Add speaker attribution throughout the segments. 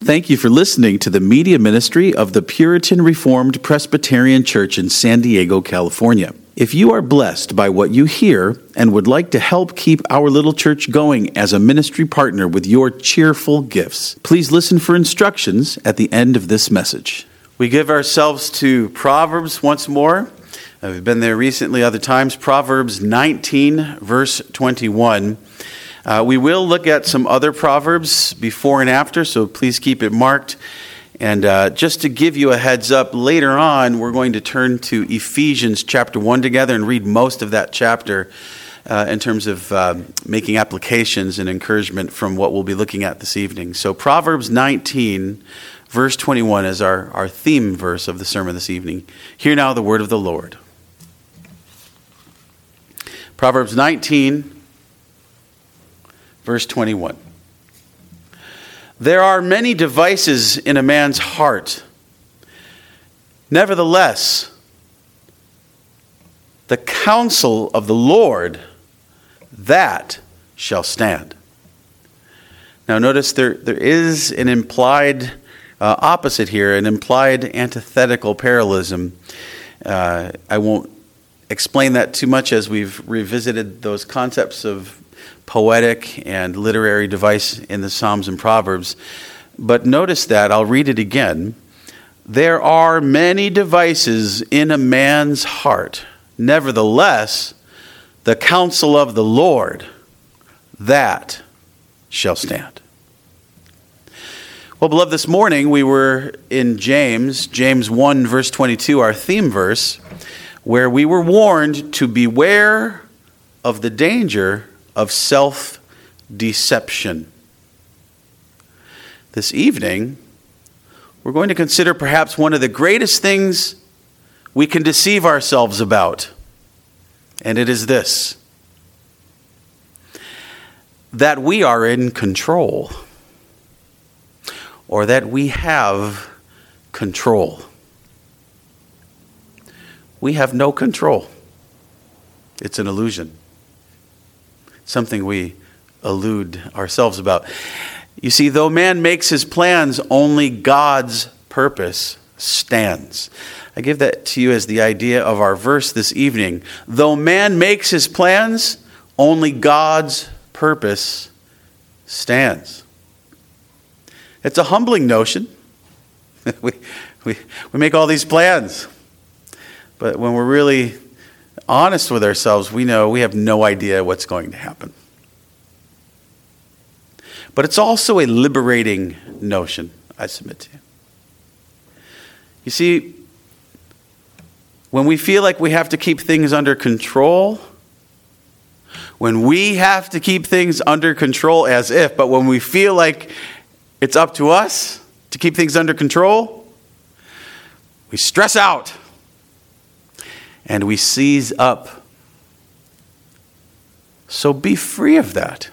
Speaker 1: Thank you for listening to the media ministry of the Puritan Reformed Presbyterian Church in San Diego, California. If you are blessed by what you hear and would like to help keep our little church going as a ministry partner with your cheerful gifts, please listen for instructions at the end of this message. We give ourselves to Proverbs once more. We've been there recently other times. Proverbs 19, verse 21. We will look at some other Proverbs before and after, so please keep it marked. And just to give you a heads up, later on we're going to turn to Ephesians chapter 1 together and read most of that chapter in terms of making applications and encouragement from what we'll be looking at this evening. So Proverbs 19, verse 21 is our theme verse of the sermon this evening. Hear now the word of the Lord. Proverbs 19, verse 21. There are many devices in a man's heart. Nevertheless, the counsel of the Lord, that shall stand. Now notice there is an implied opposite here, an implied antithetical parallelism. I won't explain that too much as we've revisited those concepts of poetic and literary device in the Psalms and Proverbs. But notice that, I'll read it again. There are many devices in a man's heart. Nevertheless, the counsel of the Lord, that shall stand. Well, beloved, this morning we were in James 1, verse 22, our theme verse, where we were warned to beware of the danger of self-deception. This evening, we're going to consider perhaps one of the greatest things we can deceive ourselves about, and it is this: that we are in control, or that we have control. We have no control. It's an illusion. Something we elude ourselves about. You see, though man makes his plans, only God's purpose stands. I give that to you as the idea of our verse this evening. Though man makes his plans, only God's purpose stands. It's a humbling notion. we make all these plans. But when we're really honest with ourselves, we know we have no idea what's going to happen. But it's also a liberating notion, I submit to you. You see, when we feel like we have to keep things under control, when we have to keep things under control but when we feel like it's up to us to keep things under control, we stress out. And we seize up. So be free of that.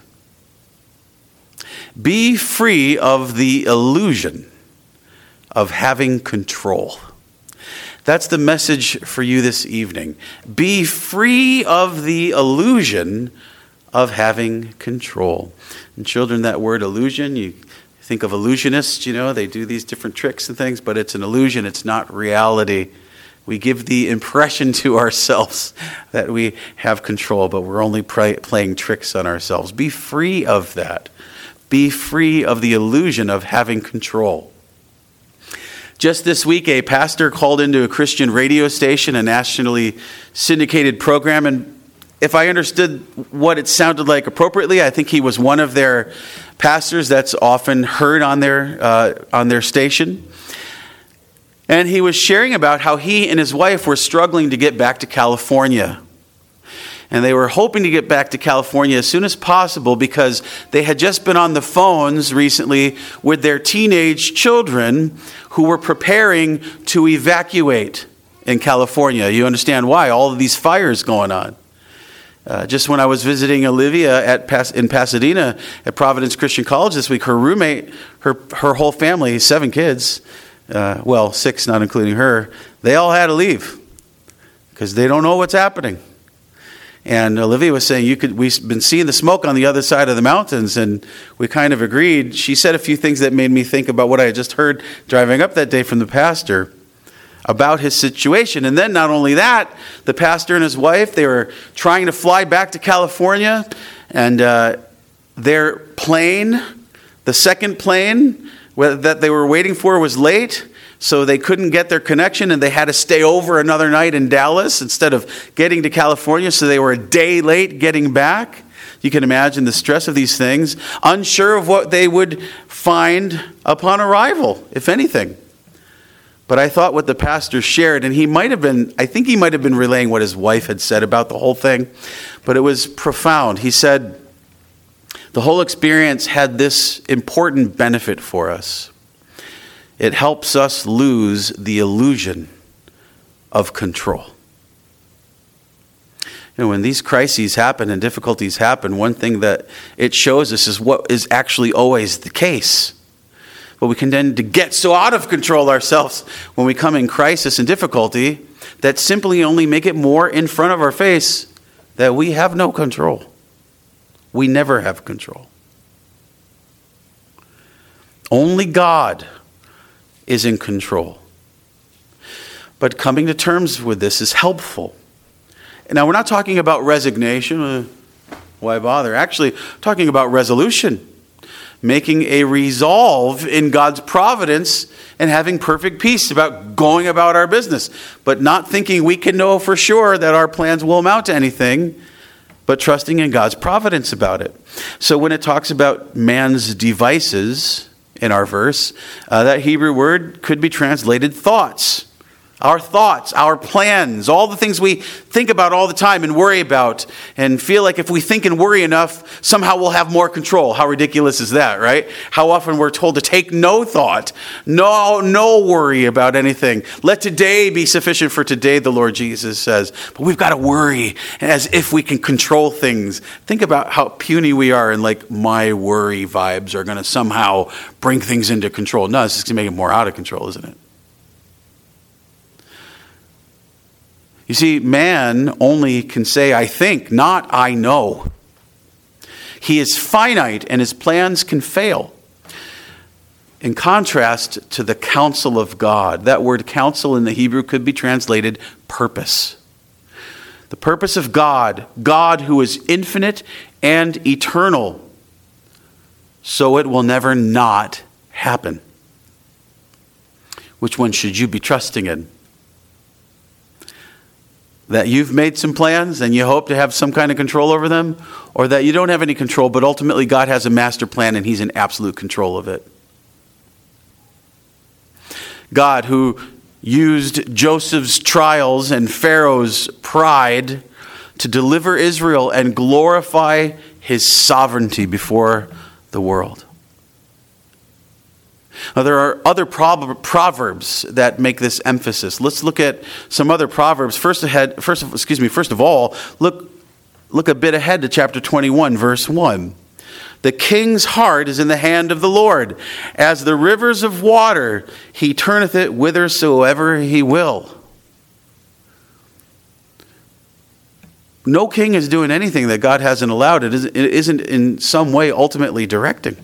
Speaker 1: Be free of the illusion of having control. That's the message for you this evening. Be free of the illusion of having control. And children, that word illusion, you think of illusionists, they do these different tricks and things, but it's an illusion, it's not reality. We give the impression to ourselves that we have control, but we're only playing tricks on ourselves. Be free of that. Be free of the illusion of having control. Just this week, a pastor called into a Christian radio station, a nationally syndicated program, and if I understood what it sounded like appropriately, I think he was one of their pastors that's often heard on their station. And he was sharing about how he and his wife were struggling to get back to California. And they were hoping to get back to California as soon as possible because they had just been on the phones recently with their teenage children who were preparing to evacuate in California. You understand why? All of these fires going on. Just when I was visiting Olivia in Pasadena at Providence Christian College this week, her roommate, her whole family, 7 kids, 6 not including her, they all had to leave because they don't know what's happening. And Olivia was saying, we've been seeing the smoke on the other side of the mountains, and we kind of agreed. She said a few things that made me think about what I had just heard driving up that day from the pastor about his situation. And then not only that, the pastor and his wife, they were trying to fly back to California, and their plane, the second plane that they were waiting for, was late. So they couldn't get their connection, and they had to stay over another night in Dallas instead of getting to California. So they were a day late getting back. You can imagine the stress of these things, unsure of what they would find upon arrival, if anything. But I thought what the pastor shared, and I think he might have been relaying what his wife had said about the whole thing, but it was profound. He said, the whole experience had this important benefit for us. It helps us lose the illusion of control. When these crises happen and difficulties happen, one thing that it shows us is what is actually always the case. But we can tend to get so out of control ourselves when we come in crisis and difficulty that simply only make it more in front of our face that we have no control. We never have control. Only God is in control. But coming to terms with this is helpful. Now, we're not talking about resignation. Why bother? Actually, talking about resolution. Making a resolve in God's providence and having perfect peace about going about our business. But not thinking we can know for sure that our plans will amount to anything, but trusting in God's providence about it. So when it talks about man's devices in our verse, that Hebrew word could be translated thoughts. Our thoughts, our plans, all the things we think about all the time and worry about and feel like if we think and worry enough, somehow we'll have more control. How ridiculous is that, right? How often we're told to take no thought, no worry about anything. Let today be sufficient for today, the Lord Jesus says. But we've got to worry as if we can control things. Think about how puny we are and like my worry vibes are going to somehow bring things into control. No, it's just going to make it more out of control, isn't it? You see, man only can say, I think, not I know. He is finite and his plans can fail. In contrast to the counsel of God, that word counsel in the Hebrew could be translated purpose. The purpose of God, God who is infinite and eternal, so it will never not happen. Which one should you be trusting in? That you've made some plans and you hope to have some kind of control over them, or that you don't have any control, but ultimately God has a master plan and he's in absolute control of it. God, who used Joseph's trials and Pharaoh's pride to deliver Israel and glorify his sovereignty before the world. Now, there are other proverbs that make this emphasis. Let's look at some other proverbs. First of all, look a bit ahead to chapter 21, verse 1. The king's heart is in the hand of the Lord. As the rivers of water, he turneth it whithersoever he will. No king is doing anything that God hasn't allowed. It isn't in some way ultimately directing.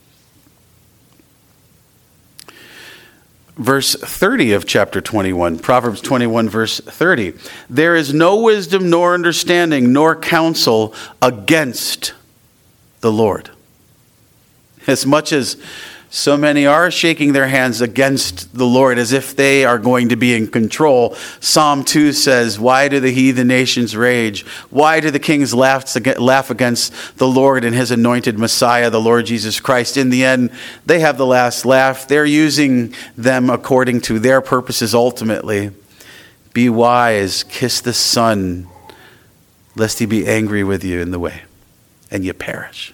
Speaker 1: Verse 30 of chapter 21, Proverbs 21, verse 30. There is no wisdom nor understanding nor counsel against the Lord. As much as so many are shaking their hands against the Lord as if they are going to be in control, Psalm 2 says, why do the heathen nations rage? Why do the kings laugh against the Lord and his anointed Messiah, the Lord Jesus Christ? In the end, they have the last laugh. They're using them according to their purposes ultimately. Be wise, kiss the Son, lest he be angry with you in the way, and you perish.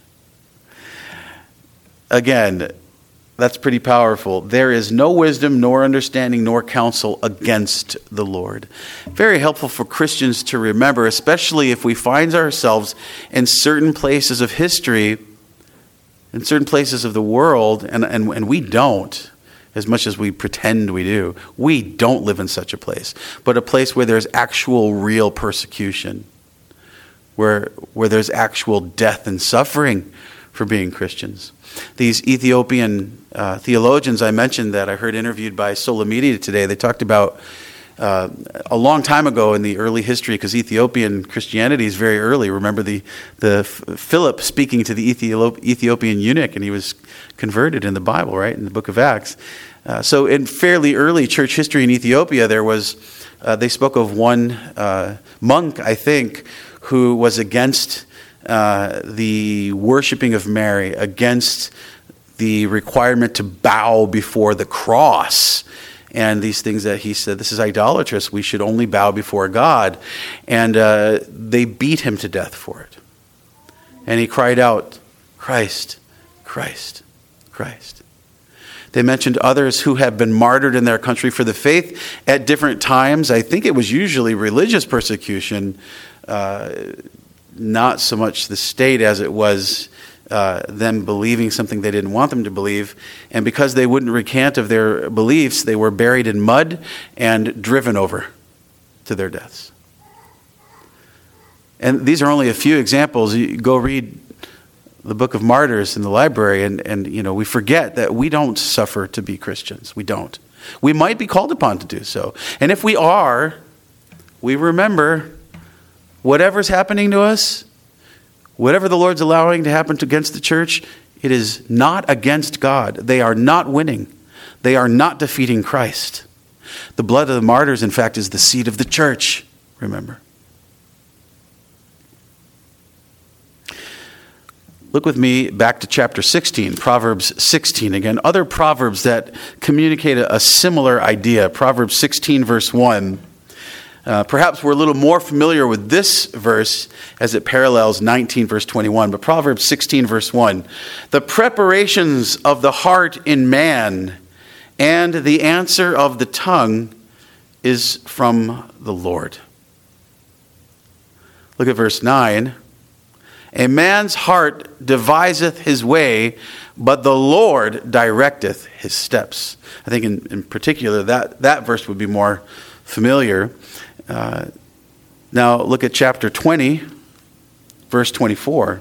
Speaker 1: Again, that's pretty powerful. There is no wisdom, nor understanding, nor counsel against the Lord. Very helpful for Christians to remember, especially if we find ourselves in certain places of history, in certain places of the world, and we don't, as much as we pretend we do. We don't live in such a place, but a place where there's actual real persecution, where there's actual death and suffering for being Christians. These Ethiopian theologians I mentioned that I heard interviewed by Sola Media today, they talked about a long time ago in the early history, because Ethiopian Christianity is very early. Remember the Philip speaking to the Ethiopian eunuch, and he was converted in the Bible, right, in the book of Acts. So in fairly early church history in Ethiopia, there was, they spoke of one monk, I think, who was against the worshiping of Mary, against the requirement to bow before the cross, and these things that he said, this is idolatrous, we should only bow before God. And they beat him to death for it. And he cried out, Christ, Christ, Christ. They mentioned others who have been martyred in their country for the faith at different times. I think it was usually religious persecution, not so much the state as it was them believing something they didn't want them to believe. And because they wouldn't recant of their beliefs, they were buried in mud and driven over to their deaths. And these are only a few examples. You go read the Book of Martyrs in the library, and you know, we forget that we don't suffer to be Christians. We don't. We might be called upon to do so. And if we are, we remember whatever's happening to us, whatever the Lord's allowing to happen against the church, it is not against God. They are not winning. They are not defeating Christ. The blood of the martyrs, in fact, is the seed of the church, remember. Look with me back to chapter 16, Proverbs 16. Again, other proverbs that communicate a similar idea. Proverbs 16, verse 1. Perhaps we're a little more familiar with this verse as it parallels 19, verse 21. But Proverbs 16, verse 1. The preparations of the heart in man and the answer of the tongue is from the Lord. Look at verse 9. A man's heart deviseth his way, but the Lord directeth his steps. I think in particular that verse would be more familiar. Now look at chapter 20, verse 24.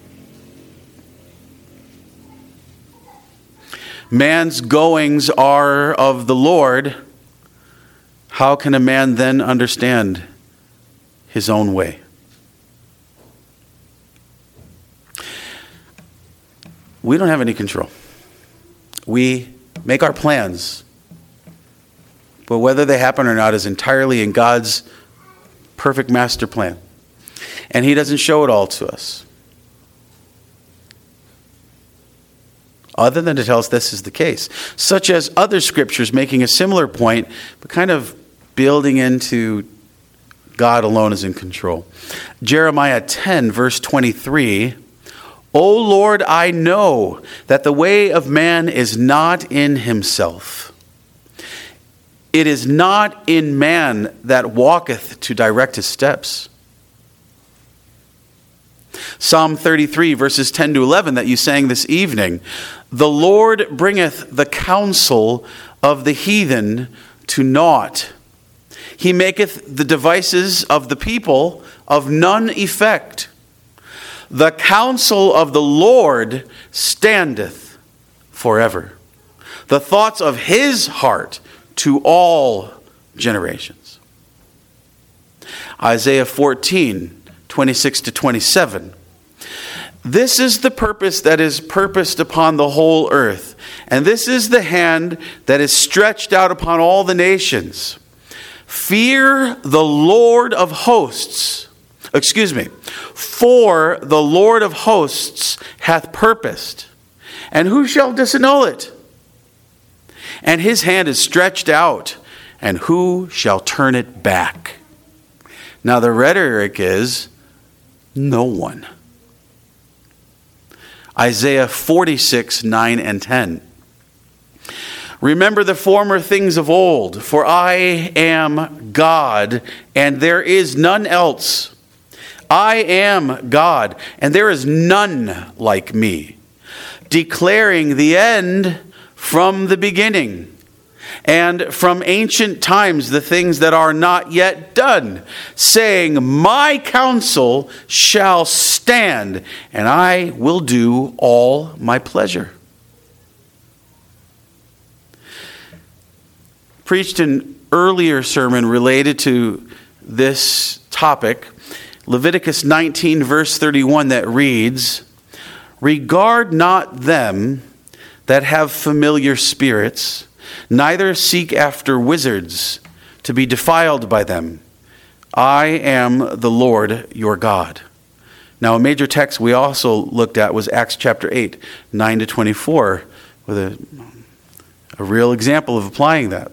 Speaker 1: Man's goings are of the Lord. How can a man then understand his own way? We don't have any control. We make our plans, but whether they happen or not is entirely in God's perfect master plan. And He doesn't show it all to us, other than to tell us this is the case. Such as other scriptures making a similar point, but kind of building into God alone is in control. Jeremiah 10, verse 23. O Lord, I know that the way of man is not in himself. It is not in man that walketh to direct his steps. Psalm 33, verses 10 to 11 that you sang this evening. The Lord bringeth the counsel of the heathen to naught. He maketh the devices of the people of none effect. The counsel of the Lord standeth forever. The thoughts of his heart to all generations. Isaiah 14, 26 to 27. This is the purpose that is purposed upon the whole earth, and this is the hand that is stretched out upon all the nations. Fear the Lord of hosts. For the Lord of hosts hath purposed, and who shall disannul it? And his hand is stretched out, and who shall turn it back? Now the rhetoric is, no one. Isaiah 46, 9 and 10. Remember the former things of old, for I am God, and there is none else. I am God, and there is none like me, declaring the end from the beginning, and from ancient times the things that are not yet done, saying, my counsel shall stand, and I will do all my pleasure. Preached an earlier sermon related to this topic, Leviticus 19 verse 31, that reads, regard not them that have familiar spirits, neither seek after wizards to be defiled by them. I am the Lord your God. Now, a major text we also looked at was Acts chapter 8, 9 to 24, with a real example of applying that.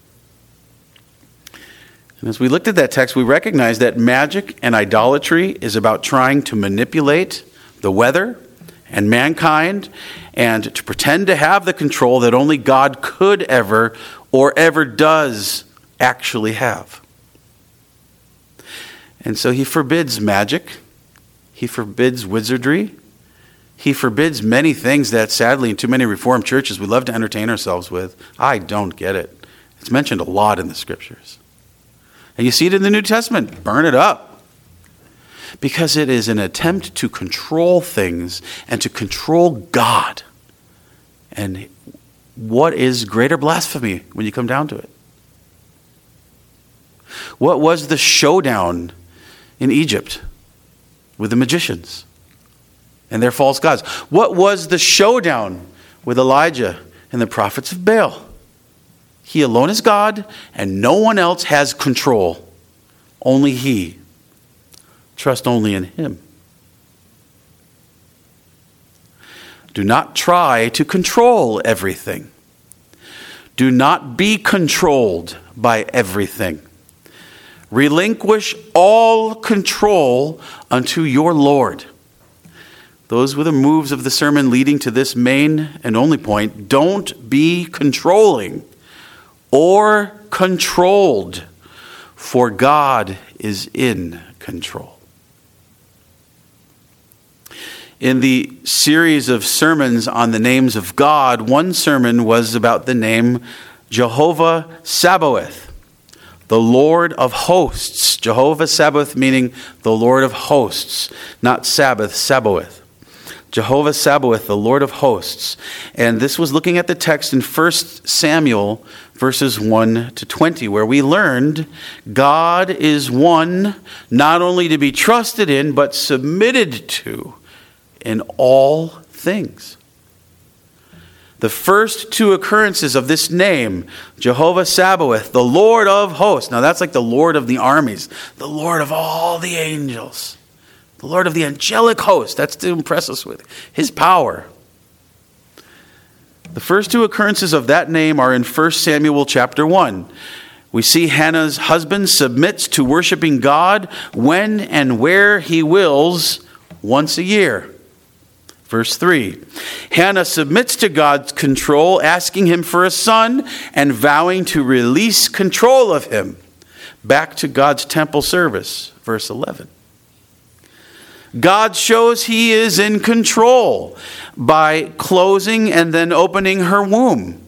Speaker 1: And as we looked at that text, we recognized that magic and idolatry is about trying to manipulate the weather and mankind, and to pretend to have the control that only God could ever or ever does actually have. And so he forbids magic. He forbids wizardry. He forbids many things that sadly in too many Reformed churches we love to entertain ourselves with. I don't get it. It's mentioned a lot in the scriptures. And you see it in the New Testament. Burn it up. Because it is an attempt to control things and to control God. And what is greater blasphemy when you come down to it? What was the showdown in Egypt with the magicians and their false gods? What was the showdown with Elijah and the prophets of Baal? He alone is God, and no one else has control. Only he. Trust only in him. Do not try to control everything. Do not be controlled by everything. Relinquish all control unto your Lord. Those were the moves of the sermon leading to this main and only point. Don't be controlling or controlled, for God is in control. In the series of sermons on the names of God, one sermon was about the name Jehovah Sabaoth, the Lord of hosts. Jehovah Sabaoth meaning the Lord of hosts, not Sabbath, Sabaoth. Jehovah Sabaoth, the Lord of hosts. And this was looking at the text in 1 Samuel verses 1 to 20, where we learned God is one not only to be trusted in, but submitted to in all things. The first two occurrences of this name, Jehovah Sabaoth, the Lord of hosts. Now that's like the Lord of the armies, the Lord of all the angels, the Lord of the angelic host. That's to impress us with his power. The first two occurrences of that name are in 1 Samuel chapter 1. We see Hannah's husband submits to worshiping God when and where he wills once a year. Verse 3, Hannah submits to God's control, asking him for a son and vowing to release control of him back to God's temple service. Verse 11. God shows he is in control by closing and then opening her womb.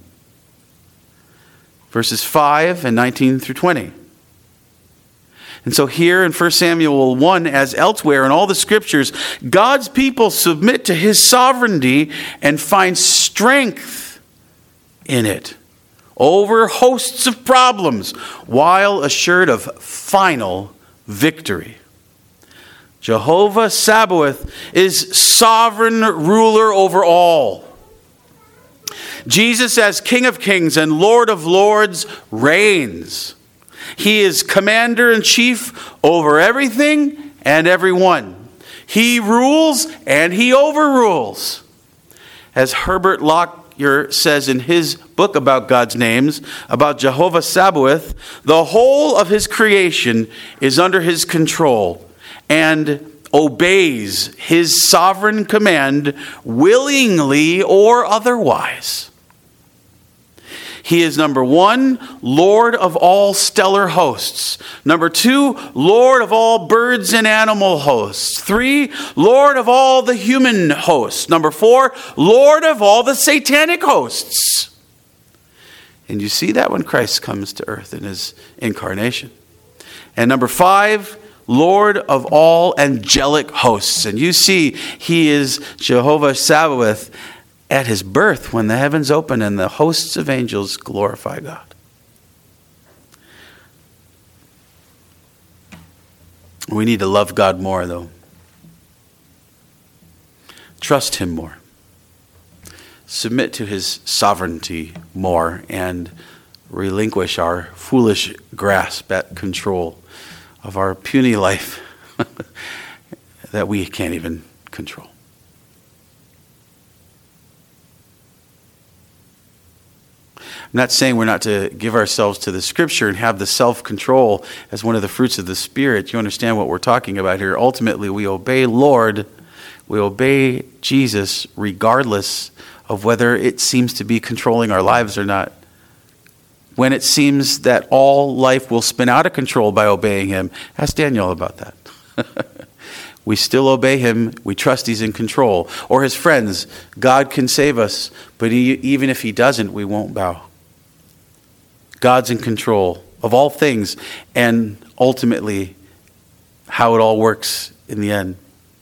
Speaker 1: Verses 5 and 19 through 20. And so here in 1 Samuel 1, as elsewhere in all the scriptures, God's people submit to his sovereignty and find strength in it over hosts of problems while assured of final victory. Jehovah Sabaoth is sovereign ruler over all. Jesus, as King of Kings and Lord of Lords, reigns. He is commander-in-chief over everything and everyone. He rules and he overrules. As Herbert Lockyer says in his book about God's names, about Jehovah Sabaoth, the whole of his creation is under his control and obeys his sovereign command willingly or otherwise. He is, number 1, Lord of all stellar hosts. Number 2, Lord of all birds and animal hosts. 3, Lord of all the human hosts. Number 4, Lord of all the satanic hosts. And you see that when Christ comes to earth in his incarnation. And number 5, Lord of all angelic hosts. And you see he is Jehovah Sabaoth at his birth when the heavens open and the hosts of angels glorify God. We need to love God more, though. Trust him more. Submit to his sovereignty more and relinquish our foolish grasp at control of our puny life that we can't even control. I'm not saying we're not to give ourselves to the Scripture and have the self-control as one of the fruits of the Spirit. You understand what we're talking about here. Ultimately, we obey Lord, we obey Jesus regardless of whether it seems to be controlling our lives or not. When it seems that all life will spin out of control by obeying him, ask Daniel about that. We still obey him. We trust he's in control. Or his friends, God can save us, but even if he doesn't, we won't bow. God's in control of all things and ultimately how it all works in the end.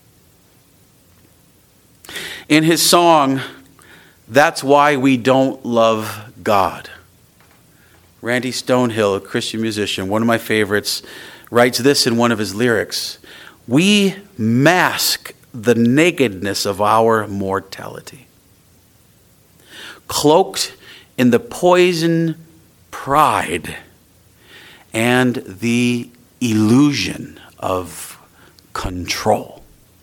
Speaker 1: In his song, That's Why We Don't Love God, Randy Stonehill, a Christian musician, one of my favorites, writes this in one of his lyrics: "We mask the nakedness of our mortality, cloaked in the poison pride and the illusion of control."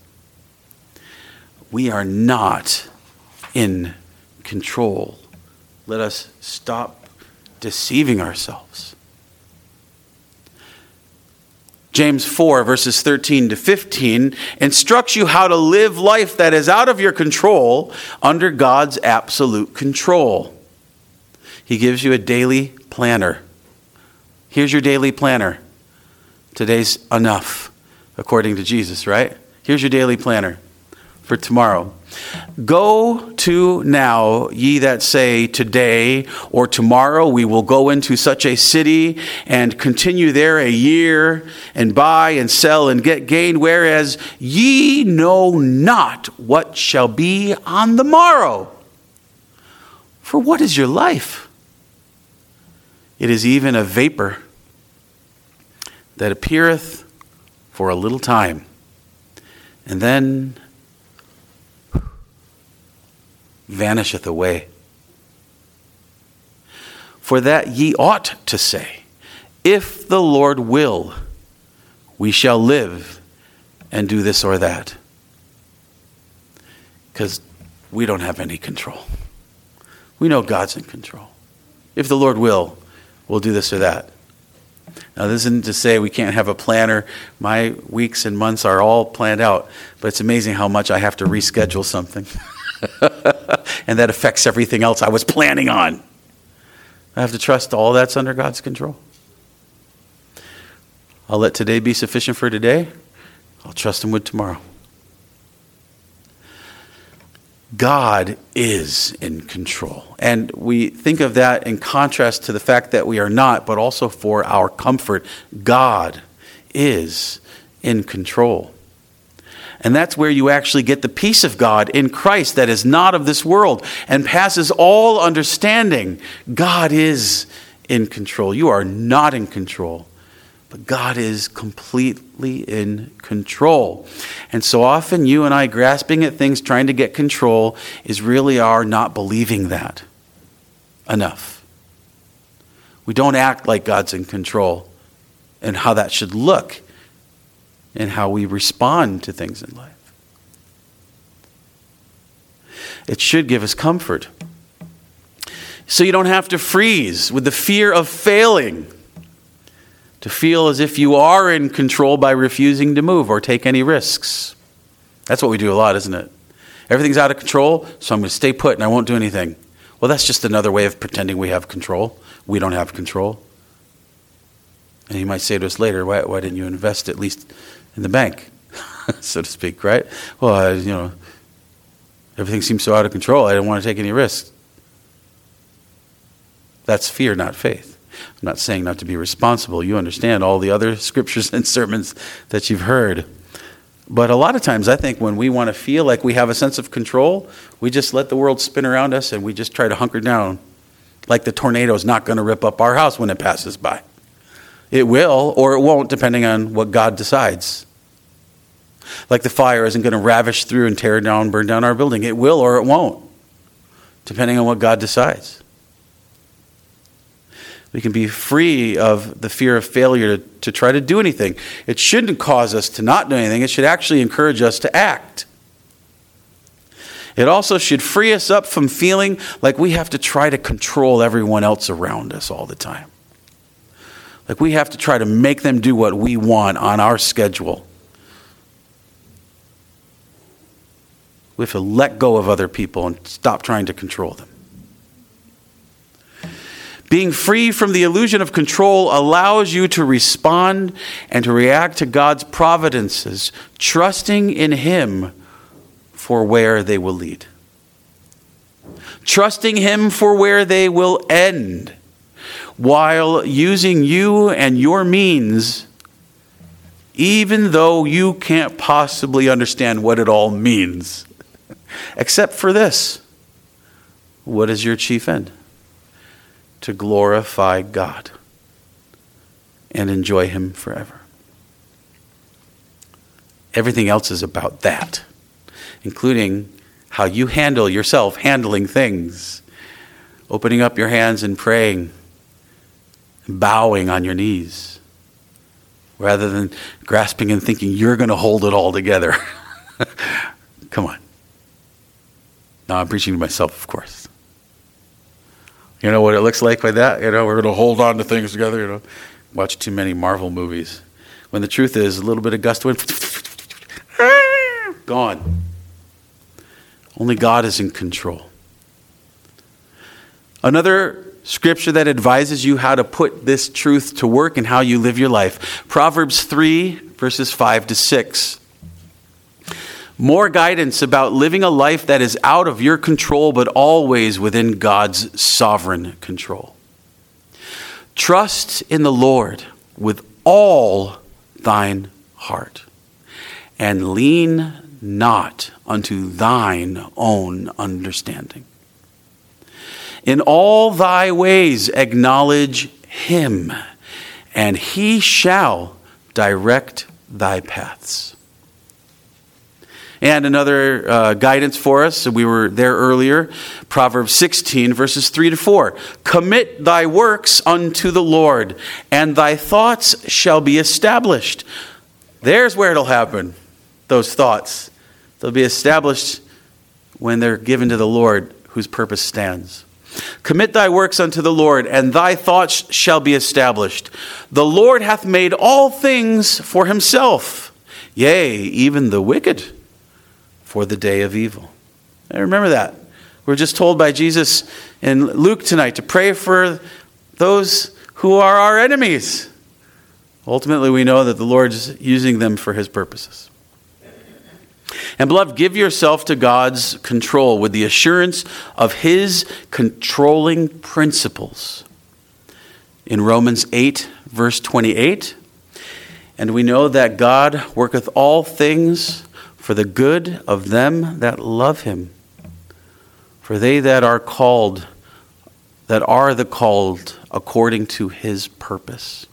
Speaker 1: We are not in control. Let us stop deceiving ourselves. James 4, verses 13 to 15, instructs you how to live life that is out of your control under God's absolute control. He gives you a daily planner. Here's your daily planner. Today's enough, according to Jesus, right? Here's your daily planner for tomorrow. Go to now, ye that say, today or tomorrow we will go into such a city and continue there a year and buy and sell and get gain, whereas ye know not what shall be on the morrow. For what is your life? It is even a vapor that appeareth for a little time, and then vanisheth away. For that ye ought to say, if the Lord will, we shall live and do this or that. Because we don't have any control. We know God's in control. If the Lord will, we'll do this or that. Now, this isn't to say we can't have a planner. My weeks and months are all planned out, but it's amazing how much I have to reschedule something. And that affects everything else I was planning on. I have to trust all that's under God's control. I'll let today be sufficient for today. I'll trust him with tomorrow. God is in control. And we think of that in contrast to the fact that we are not, but also for our comfort. God is in control. And that's where you actually get the peace of God in Christ that is not of this world and passes all understanding. God is in control. You are not in control, but God is completely in control. And so often you and I grasping at things, trying to get control, is really our not believing that enough. We don't act like God's in control and how that should look and how we respond to things in life. It should give us comfort. So you don't have to freeze with the fear of failing, to feel as if you are in control by refusing to move or take any risks. That's what we do a lot, isn't it? Everything's out of control, so I'm going to stay put and I won't do anything. Well, that's just another way of pretending we have control. We don't have control. And you might say to us later, why didn't you invest at least in the bank, so to speak, right? Well, everything seems so out of control. I didn't want to take any risks. That's fear, not faith. I'm not saying not to be responsible. You understand all the other scriptures and sermons that you've heard. But a lot of times I think when we want to feel like we have a sense of control, we just let the world spin around us and we just try to hunker down like the tornado is not going to rip up our house when it passes by. It will or it won't, depending on what God decides. Like the fire isn't going to ravish through and tear down, burn down our building. It will or it won't, depending on what God decides. We can be free of the fear of failure to try to do anything. It shouldn't cause us to not do anything. It should actually encourage us to act. It also should free us up from feeling like we have to try to control everyone else around us all the time. Like we have to try to make them do what we want on our schedule. We have to let go of other people and stop trying to control them. Being free from the illusion of control allows you to respond and to react to God's providences, trusting in Him for where they will lead. Trusting Him for where they will end, while using you and your means, even though you can't possibly understand what it all means. Except for this. What is your chief end? To glorify God and enjoy Him forever. Everything else is about that, including how you handle yourself, handling things, opening up your hands and praying, bowing on your knees, rather than grasping and thinking you're going to hold it all together. Come on. Now I'm preaching to myself, of course. You know what it looks like by that? We're going to hold on to things together. Watch too many Marvel movies. When the truth is, a little bit of gust of wind, gone. Only God is in control. Another scripture that advises you how to put this truth to work and how you live your life. Proverbs 3, verses 5 to 6. More guidance about living a life that is out of your control, but always within God's sovereign control. Trust in the Lord with all thine heart, and lean not unto thine own understanding. In all thy ways acknowledge Him, and He shall direct thy paths. And another guidance for us, we were there earlier, Proverbs 16, verses 3 to 4. Commit thy works unto the Lord, and thy thoughts shall be established. There's where it'll happen, those thoughts. They'll be established when they're given to the Lord, whose purpose stands. Commit thy works unto the Lord, and thy thoughts shall be established. The Lord hath made all things for Himself, yea, even the wicked for the day of evil. And remember that. We're just told by Jesus in Luke tonight to pray for those who are our enemies. Ultimately, we know that the Lord's using them for His purposes. And beloved, give yourself to God's control with the assurance of His controlling principles. In Romans 8, verse 28, and we know that God worketh all things for the good of them that love Him. For they that are called, that are the called according to His purpose.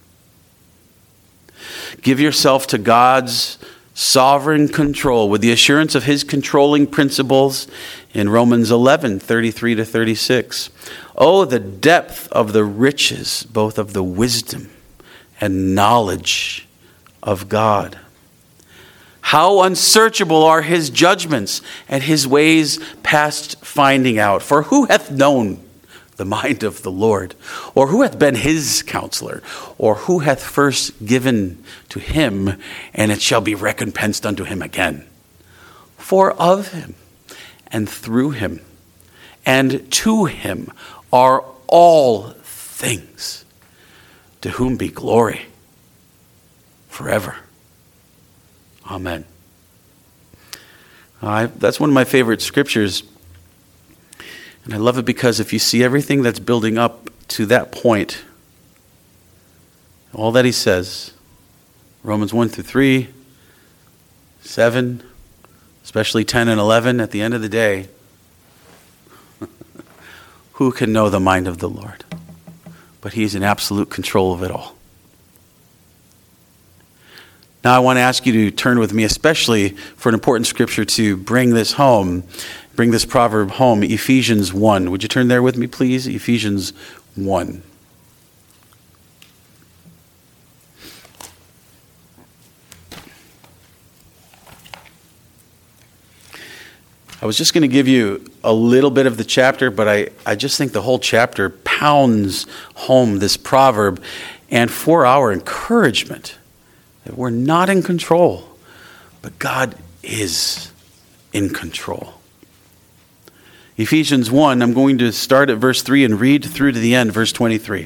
Speaker 1: Give yourself to God's sovereign control with the assurance of His controlling principles in Romans 11, 33 to 36. Oh, the depth of the riches, both of the wisdom and knowledge of God. How unsearchable are His judgments, and His ways past finding out. For who hath known the mind of the Lord? Or who hath been His counselor? Or who hath first given to Him, and it shall be recompensed unto Him again? For of Him, and through Him, and to Him are all things, to whom be glory forever. Amen. That's one of my favorite scriptures. And I love it because if you see everything that's building up to that point, all that he says, Romans 1 through 3, 7, especially 10 and 11, at the end of the day, who can know the mind of the Lord? But he's in absolute control of it all. Now I want to ask you to turn with me, especially for an important scripture to bring this home, bring this proverb home, Ephesians 1. Would you turn there with me, please? Ephesians 1. I was just going to give you a little bit of the chapter, but I just think the whole chapter pounds home this proverb, and for our encouragement that we're not in control, but God is in control. Ephesians 1, I'm going to start at verse 3 and read through to the end, verse 23.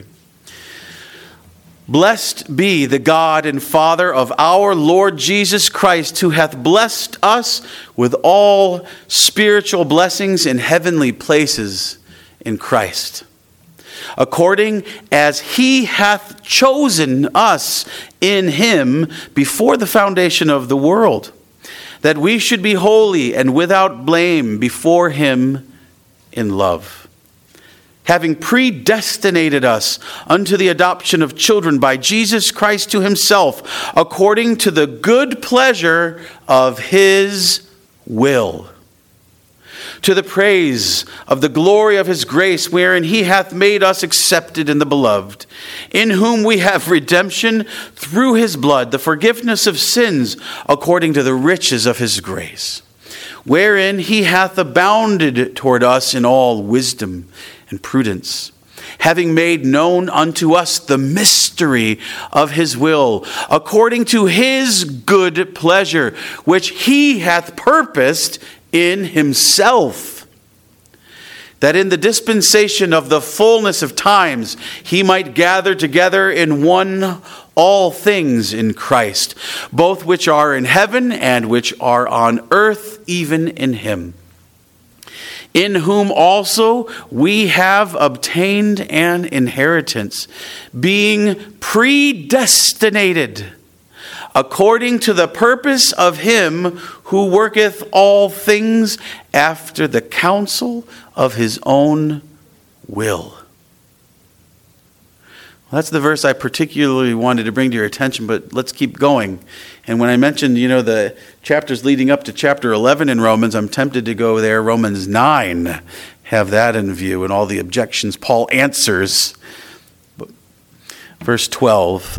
Speaker 1: Blessed be the God and Father of our Lord Jesus Christ, who hath blessed us with all spiritual blessings in heavenly places in Christ, according as he hath chosen us in him before the foundation of the world, that we should be holy and without blame before him in love, having predestinated us unto the adoption of children by Jesus Christ to himself, according to the good pleasure of his will, to the praise of the glory of his grace, wherein he hath made us accepted in the beloved, in whom we have redemption through his blood, the forgiveness of sins, according to the riches of his grace, wherein he hath abounded toward us in all wisdom and prudence, having made known unto us the mystery of his will, according to his good pleasure, which he hath purposed in himself, that in the dispensation of the fullness of times he might gather together in one all things in Christ, both which are in heaven and which are on earth, even in him, in whom also we have obtained an inheritance, being predestinated according to the purpose of him who worketh all things after the counsel of his own will. Well, that's the verse I particularly wanted to bring to your attention, but let's keep going. And when I mentioned, the chapters leading up to chapter 11 in Romans, I'm tempted to go there. Romans 9, have that in view, and all the objections Paul answers. Verse 12.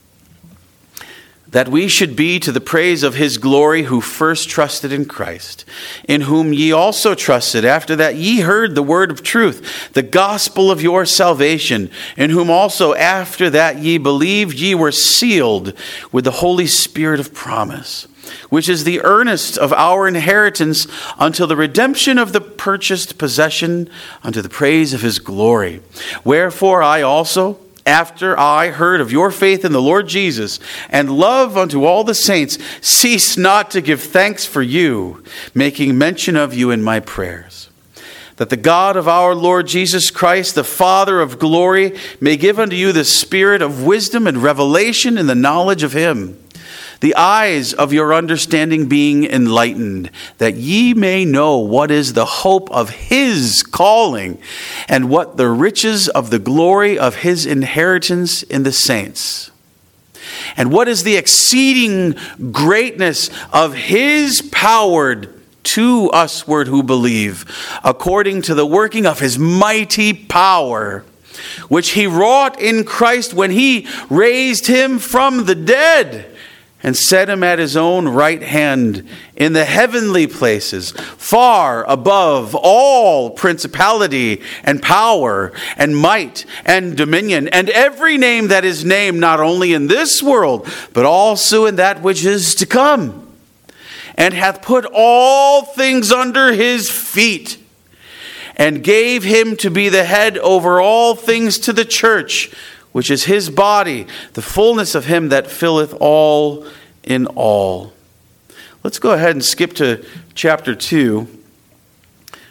Speaker 1: That we should be to the praise of his glory, who first trusted in Christ, in whom ye also trusted, after that ye heard the word of truth, the gospel of your salvation, in whom also after that ye believed, ye were sealed with the Holy Spirit of promise, which is the earnest of our inheritance until the redemption of the purchased possession, unto the praise of his glory. Wherefore I also, after I heard of your faith in the Lord Jesus and love unto all the saints, cease not to give thanks for you, making mention of you in my prayers, that the God of our Lord Jesus Christ, the Father of glory, may give unto you the spirit of wisdom and revelation in the knowledge of him, the eyes of your understanding being enlightened, that ye may know what is the hope of his calling, and what the riches of the glory of his inheritance in the saints, and what is the exceeding greatness of his power to usward who believe, according to the working of his mighty power, which he wrought in Christ when he raised him from the dead, and set him at his own right hand in the heavenly places, far above all principality and power and might and dominion, and every name that is named, not only in this world, but also in that which is to come, and hath put all things under his feet, and gave him to be the head over all things to the church, which is his body, the fullness of him that filleth all in all. Let's go ahead and skip to chapter 2.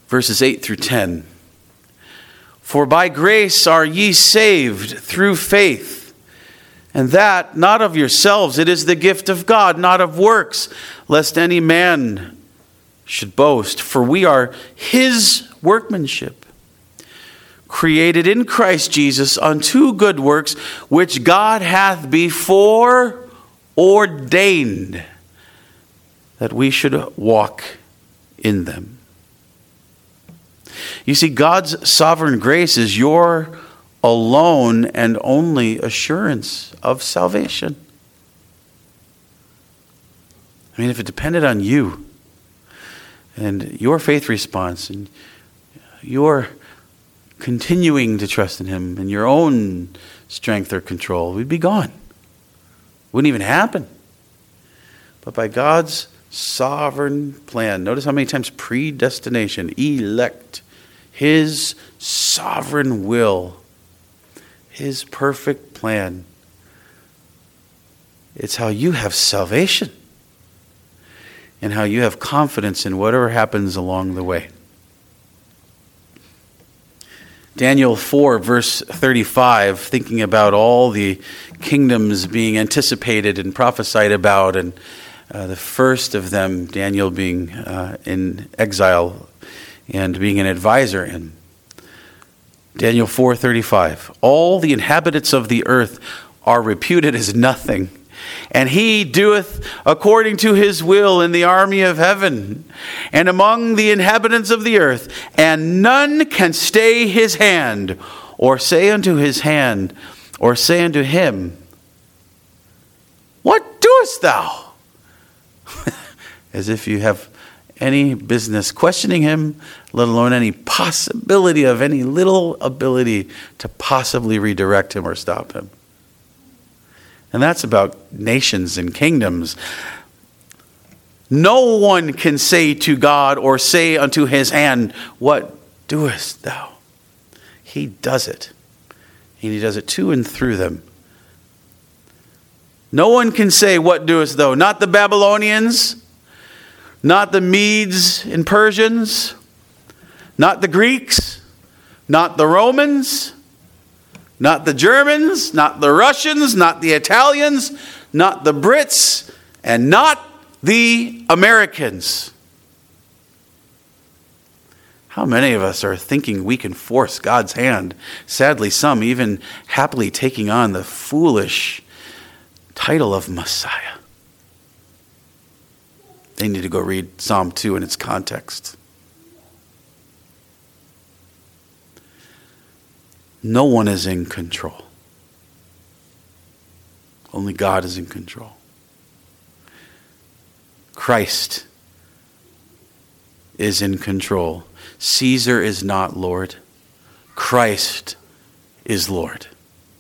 Speaker 1: verses 8 through 10. For by grace are ye saved through faith, and that not of yourselves, it is the gift of God, not of works, lest any man should boast. For we are his workmanship, created in Christ Jesus unto good works, which God hath before ordained that we should walk in them. You see, God's sovereign grace is your alone and only assurance of salvation. I mean, if it depended on you and your faith response and your continuing to trust in Him and your own strength or control, we'd be gone. Wouldn't even happen. But by God's sovereign plan, notice how many times predestination, elect, His sovereign will, His perfect plan. It's how you have salvation and how you have confidence in whatever happens along the way. Daniel 4, verse 35, thinking about all the kingdoms being anticipated and prophesied about, and the first of them, Daniel being in exile and being an advisor in. Daniel 4:35. All the inhabitants of the earth are reputed as nothing, and he doeth according to his will in the army of heaven and among the inhabitants of the earth, and none can stay his hand, or say unto his hand, or say unto him, what doest thou? As if you have any business questioning him, let alone any possibility of any little ability to possibly redirect him or stop him. And that's about nations and kingdoms. No one can say to God or say unto his hand, what doest thou? He does it. And he does it to and through them. No one can say, what doest thou? Not the Babylonians, not the Medes and Persians, not the Greeks, not the Romans, not the Germans, not the Russians, not the Italians, not the Brits, and not the Americans. How many of us are thinking we can force God's hand? Sadly, some even happily taking on the foolish title of Messiah. They need to go read Psalm 2 in its context. No one is in control. Only God is in control. Christ is in control. Caesar is not Lord. Christ is Lord.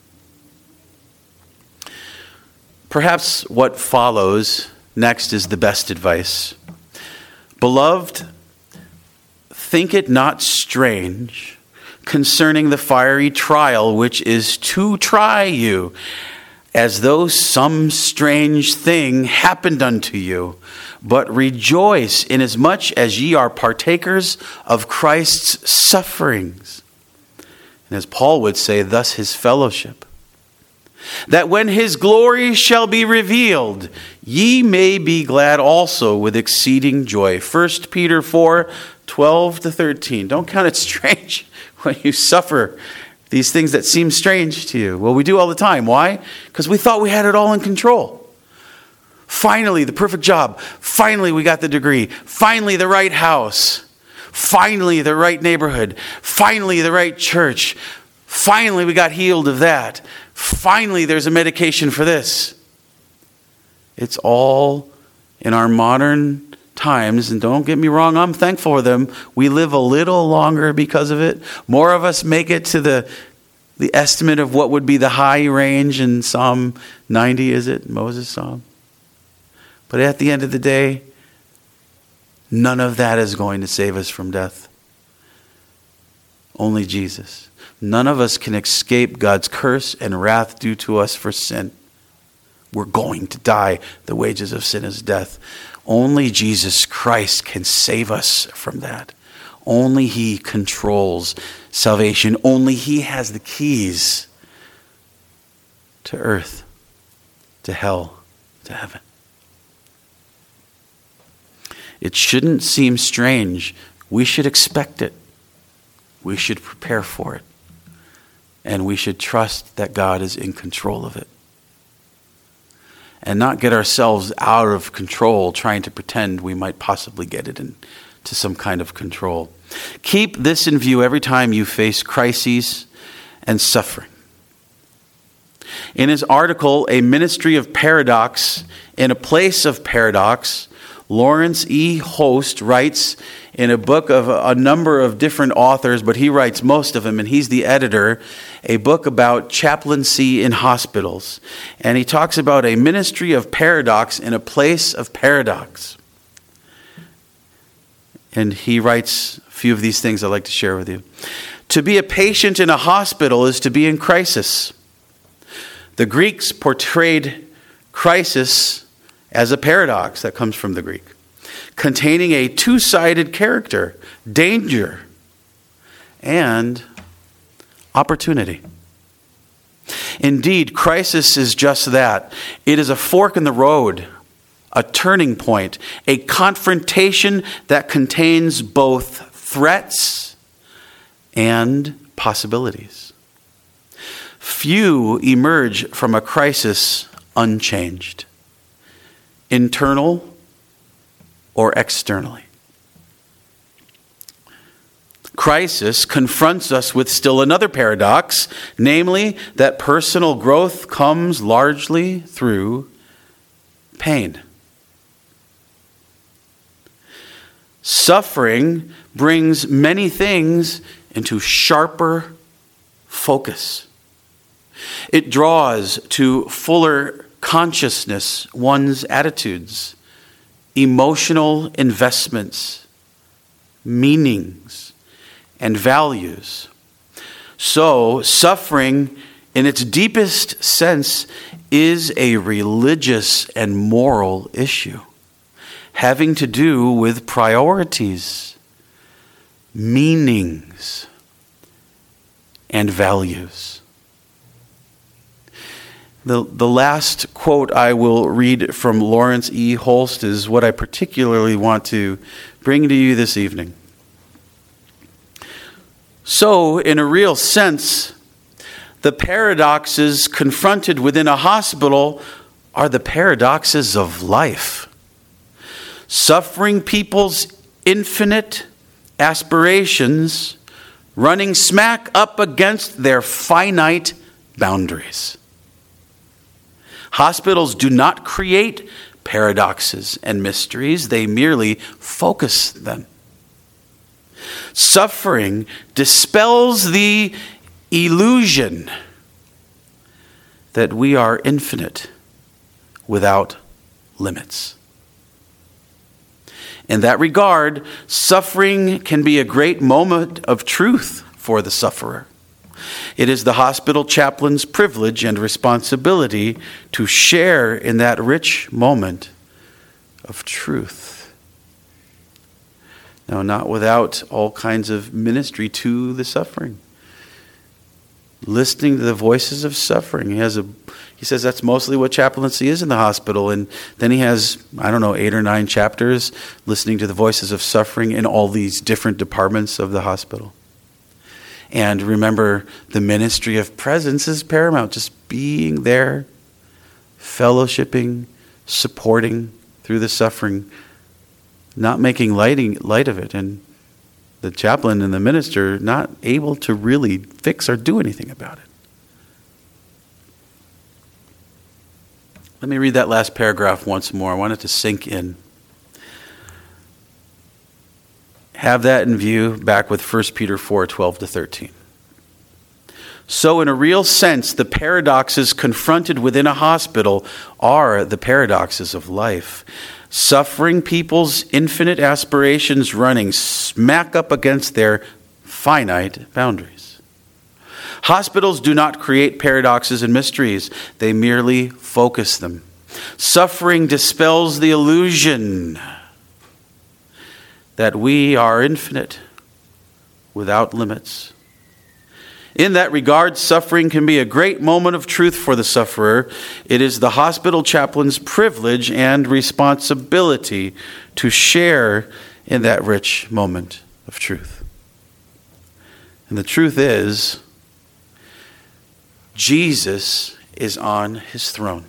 Speaker 1: Perhaps what follows next is the best advice. Beloved, think it not strange concerning the fiery trial which is to try you, as though some strange thing happened unto you. But rejoice inasmuch as ye are partakers of Christ's sufferings. And as Paul would say, thus his fellowship. That when his glory shall be revealed, ye may be glad also with exceeding joy. 1 Peter 4, 12 to 13. Don't count it strange when you suffer these things that seem strange to you. Well, we do all the time. Why? Because we thought we had it all in control. Finally, the perfect job. Finally, we got the degree. Finally, the right house. Finally, the right neighborhood. Finally, the right church. Finally, we got healed of that. Finally, there's a medication for this. It's all in our modern times, and don't get me wrong, I'm thankful for them. We live a little longer because of it. More of us make it to the estimate of what would be the high range in Psalm 90, is it? Moses' Psalm. But at the end of the day, none of that is going to save us from death. Only Jesus. None of us can escape God's curse and wrath due to us for sin. We're going to die. The wages of sin is death. Only Jesus Christ can save us from that. Only He controls salvation. Only He has the keys to earth, to hell, to heaven. It shouldn't seem strange. We should expect it. We should prepare for it. And we should trust that God is in control of it. And not get ourselves out of control trying to pretend we might possibly get it into some kind of control. Keep this in view every time you face crises and suffering. In his article, A Ministry of Paradox in a Place of Paradox, Lawrence E. Host writes in a book of a number of different authors, but he writes most of them, and he's the editor, a book about chaplaincy in hospitals. And he talks about a ministry of paradox in a place of paradox. And he writes a few of these things I'd like to share with you. To be a patient in a hospital is to be in crisis. The Greeks portrayed crisis as a paradox, that comes from the Greek, containing a two-sided character, danger and opportunity. Indeed, crisis is just that. It is a fork in the road, a turning point, a confrontation that contains both threats and possibilities. Few emerge from a crisis unchanged, internal or externally. Crisis confronts us with still another paradox, namely that personal growth comes largely through pain. Suffering brings many things into sharper focus. It draws to fuller consciousness one's attitudes, emotional investments, meanings, and values. So, suffering in its deepest sense is a religious and moral issue, having to do with priorities, meanings, and values. The last quote I will read from Lawrence E. Holst is what I particularly want to bring to you this evening. So, in a real sense, the paradoxes confronted within a hospital are the paradoxes of life. Suffering people's infinite aspirations running smack up against their finite boundaries. Hospitals do not create paradoxes and mysteries, they merely focus them. Suffering dispels the illusion that we are infinite without limits. In that regard, suffering can be a great moment of truth for the sufferer. It is the hospital chaplain's privilege and responsibility to share in that rich moment of truth. Now, not without all kinds of ministry to the suffering. Listening to the voices of suffering. He says that's mostly what chaplaincy is in the hospital. And then he has, 8 or 9 chapters listening to the voices of suffering in all these different departments of the hospital. And remember, the ministry of presence is paramount. Just being there, fellowshipping, supporting through the suffering, not making light of it. And the chaplain and the minister not able to really fix or do anything about it. Let me read that last paragraph once more. I want it to sink in. Have that in view back with 1 Peter 4:12-13. So in a real sense, the paradoxes confronted within a hospital are the paradoxes of life. Suffering people's infinite aspirations running smack up against their finite boundaries. Hospitals do not create paradoxes and mysteries. They merely focus them. Suffering dispels the illusion that we are infinite without limits. In that regard, suffering can be a great moment of truth for the sufferer. It is the hospital chaplain's privilege and responsibility to share in that rich moment of truth. And the truth is, Jesus is on his throne.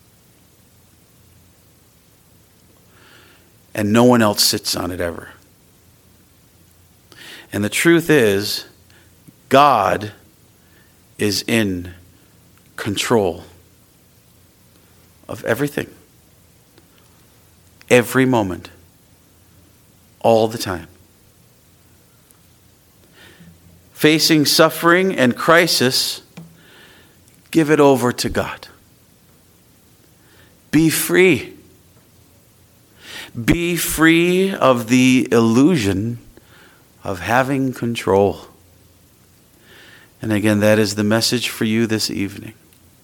Speaker 1: And no one else sits on it ever. And the truth is, God is in control of everything. Every moment. All the time. Facing suffering and crisis, give it over to God. Be free. Be free of the illusion of having control. And again, that is the message for you this evening.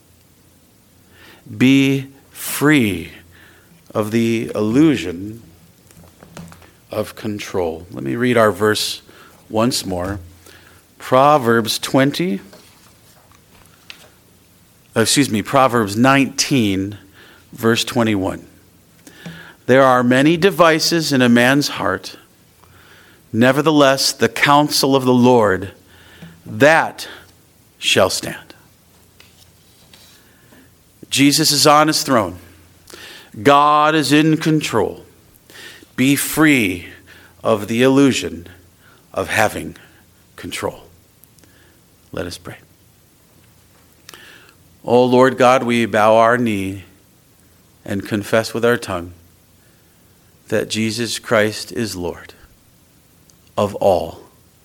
Speaker 1: Be free of the illusion of control. Let me read our verse once more. Proverbs 19, verse 21. There are many devices in a man's heart. Nevertheless, the counsel of the Lord, that shall stand. Jesus is on his throne. God is in control. Be free of the illusion of having control. Let us pray. O Lord God, we bow our knee and confess with our tongue that Jesus Christ is Lord of all.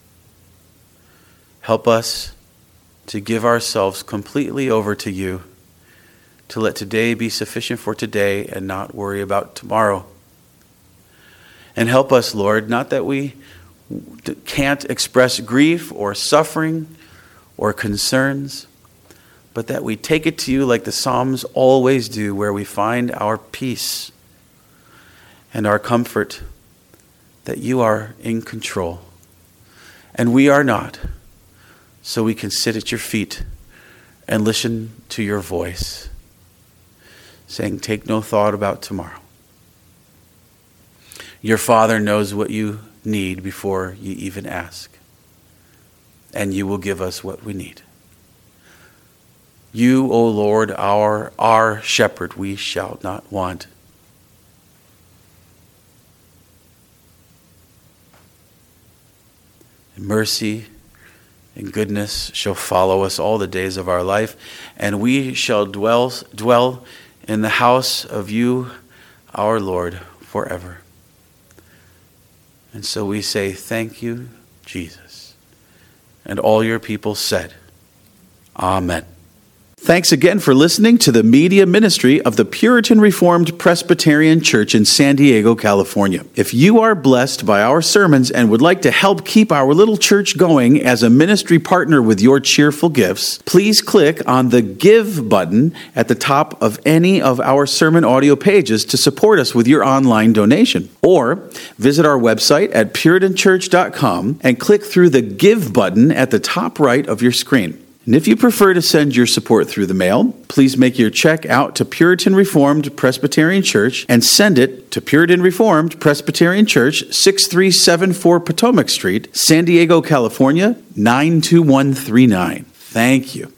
Speaker 1: Help us to give ourselves completely over to you, to let today be sufficient for today and not worry about tomorrow. And help us, Lord, not that we can't express grief or suffering or concerns, but that we take it to you like the Psalms always do, where we find our peace and our comfort that you are in control. And we are not. So we can sit at your feet and listen to your voice, saying, take no thought about tomorrow. Your Father knows what you need before you even ask. And you will give us what we need. You, O Lord, our shepherd, we shall not want. And mercy and goodness shall follow us all the days of our life, and we shall dwell in the house of you, our Lord, forever. And so we say, thank you, Jesus. And all your people said, Amen. Thanks again for listening to the media ministry of the Puritan Reformed Presbyterian Church in San Diego, California. If you are blessed by our sermons and would like to help keep our little church going as a ministry partner with your cheerful gifts, please click on the Give button at the top of any of our sermon audio pages to support us with your online donation. Or visit our website at puritanchurch.com and click through the Give button at the top right of your screen. And if you prefer to send your support through the mail, please make your check out to Puritan Reformed Presbyterian Church and send it to Puritan Reformed Presbyterian Church, 6374 Potomac Street, San Diego, California, 92139. Thank you.